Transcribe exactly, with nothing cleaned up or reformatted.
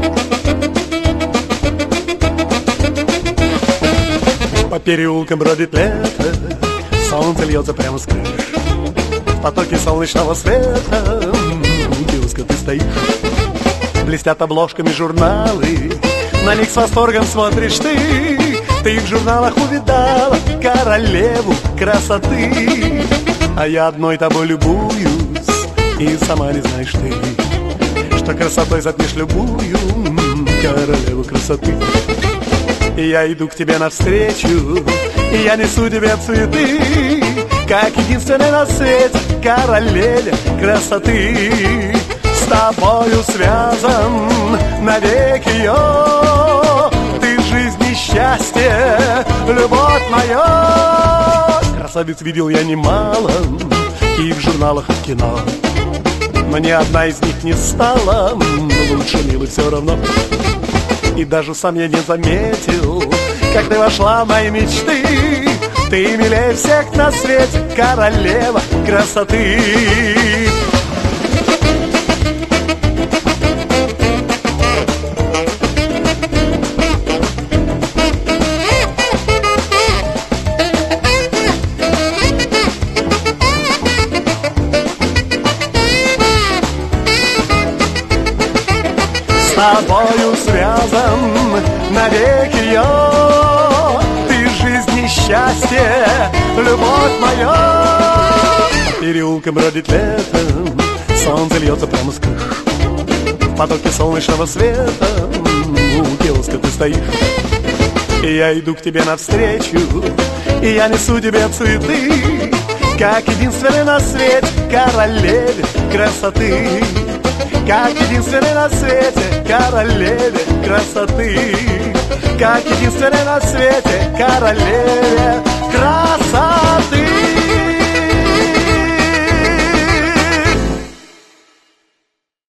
По переулкам бродит лето, солнце льется прямо с крыш. В потоке солнечного света у киоска ты стоишь. Блестят обложками журналы, на них с восторгом смотришь ты. Ты в журналах увидала королеву красоты, а я одной тобой любуюсь, и сама не знаешь ты, что красотой затмишь любую королеву красоты. И я иду к тебе навстречу, и я несу тебе цветы, как единственный на свете королеве красоты. С тобою связан навеки ее, ты жизнь и счастье, любовь моя. Красавиц видел я немало, и в журналах, и в кино, но ни одна из них не стала лучше милой все равно. И даже сам я не заметил, как ты вошла в мои мечты. Ты милее всех на свете, королева красоты. С тобою связан навеки я, ты жизнь и счастье, любовь моя. Переулком бродит лето, солнце льется прямо с крыш. В потоке солнечного света у киоска ты стоишь. И я иду к тебе навстречу, и я несу тебе цветы, как единственный на свете королеве красоты. Как единственный на свете королеве красоты, как единственный на свете королеве